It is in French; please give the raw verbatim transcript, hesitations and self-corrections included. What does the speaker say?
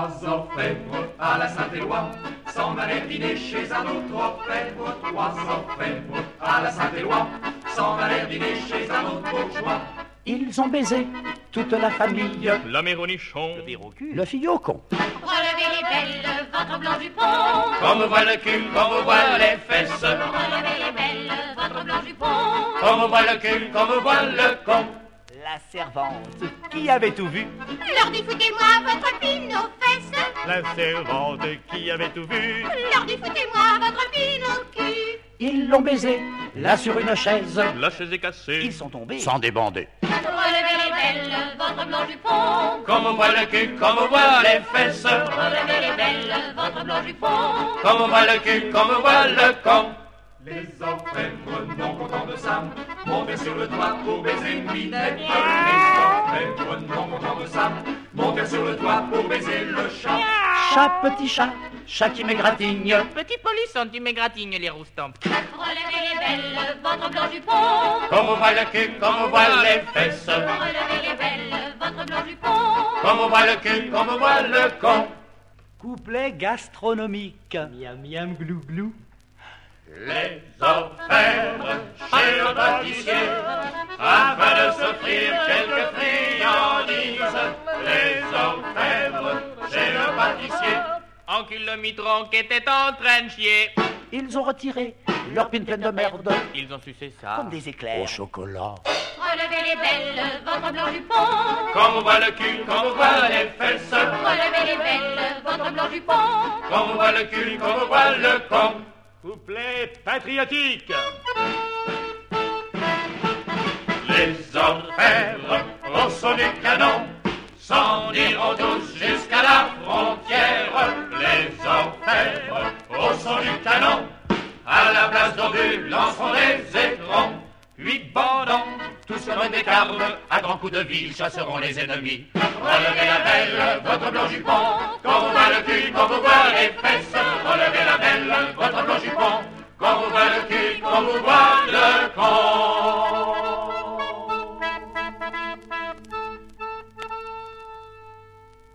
Trois orfèvres à la Saint-Éloi s'en allèrent dîner chez un autre orfèvre. Trois orfèvres à la Saint-Éloi s'en allèrent dîner chez un autre bourgeois. Ils ont baisé toute la famille, la mère au nichon, le verre au cul, le fille au con. Relevez les belles, votre blanc jupon. Comme voit le cul, comme voit les fesses. Relevez les belles, votre blanc jupon. Comme voit le cul, comme voit le con. La servante, qui avait tout vu, Leur dit foutez-moi votre pine aux fesses. La servante qui avait tout vu, Leur dit foutez-moi votre pine au cul. ils l'ont baisé, là sur une chaise. la chaise est cassée, Ils sont tombés, sans débander. Relevez les belles, votre blanc jupon. Comme voit le cul, comme voit les fesses. Relevez les belles, votre blanc jupon. Comme voit le cul, comme voit le con. Les orfèvres, non contents de ça, montèrent sur le toit pour baiser Minette. Les orfèvres, non contents de ça, montèrent sur le toit pour baiser le chat. Chat, petit chat, chat qui m'égratigne. Petit polisson, tu m'égratignes les roustons. Relevez les belles, votre blanc jupon. Comme voit le cul, comme voit les fesses. Relevez les belles, votre blanc jupon. Comme voit le cul, comme voit le con. Couplet gastronomique. Miam miam glou glou. Les orfèvres chez le pâtissier, afin de s'offrir quelques friandises. Les orfèvres chez le pâtissier. Encule le mitron qui était en train de chier. Ils ont retiré leur pine pleine de merde, Ils ont sucé ça. comme des éclairs. Au chocolat. Relevez les belles, votre blanc jupon. Comme on voit le cul, comme on voit les fesses. Relevez les belles, votre blanc jupon. Comme on voit le cul, comme on voit le con. couplet patriotique. Les orfèvres au son du canon s'en iront tous jusqu'à la frontière. Les orfèvres au son du canon à la place d'obus lanceront des éperons. Huit bandants, tous comme des carmes, à grands coups de ville chasseront les ennemis. Relevez la belle, votre blanc jupon, quand vous voit le cul, quand vous voit les fesses. Relevez la belle, votre blanc jupon, quand vous voit le cul, quand vous voit le con.